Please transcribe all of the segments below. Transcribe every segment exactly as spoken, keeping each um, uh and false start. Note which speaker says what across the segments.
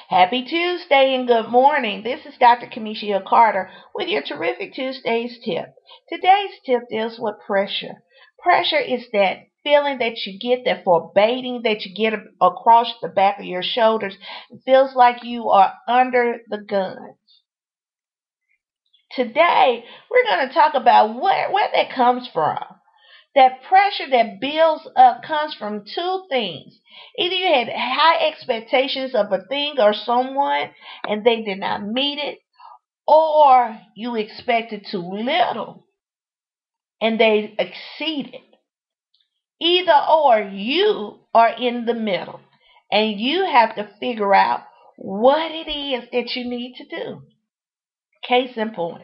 Speaker 1: Happy Tuesday and good morning. This is Doctor Kamisha Hill Carter with your terrific Tuesday's tip. Today's tip deals with pressure. Pressure is that feeling that you get, that foreboding that you get across the back of your shoulders. It feels like you are under the gun. Today, we're going to talk about where, where that comes from. That pressure that builds up comes from two things. Either you had high expectations of a thing or someone and they did not meet it, or you expected too little and they exceeded. Either or, you are in the middle and you have to figure out what it is that you need to do. Case in point,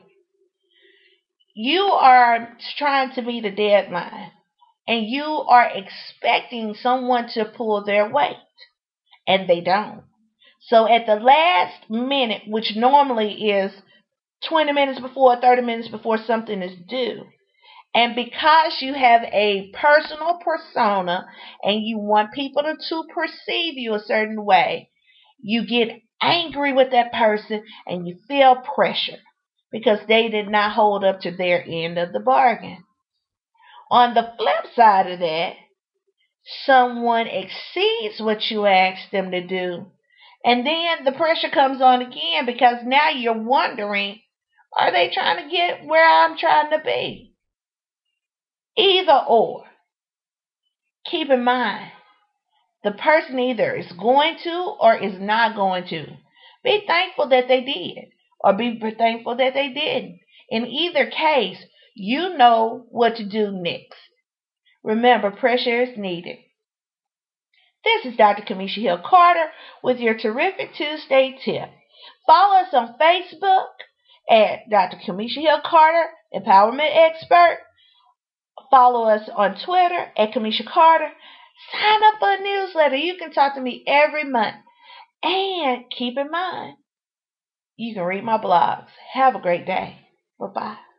Speaker 1: you are trying to meet a deadline and you are expecting someone to pull their weight, and they don't. So at the last minute, which normally is twenty minutes before, thirty minutes before something is due, and because you have a personal persona and you want people to, to perceive you a certain way, you get angry with that person and you feel pressure because they did not hold up to their end of the bargain. On the flip side of that, someone exceeds what you asked them to do, and then the pressure comes on again because now you're wondering, are they trying to get where I'm trying to be? Either or. Keep in mind, the person either is going to or is not going to. Be thankful that they did, or be thankful that they didn't. In either case, you know what to do next. Remember, pressure is needed. This is Doctor Kamisha Hill Carter with your terrific Tuesday tip. Follow us on Facebook at Doctor Kamisha Hill Carter, Empowerment Expert. Follow us on Twitter at Kamisha Carter. Sign up for a newsletter. You can talk to me every month. And keep in mind, you can read my blogs. Have a great day. Bye-bye.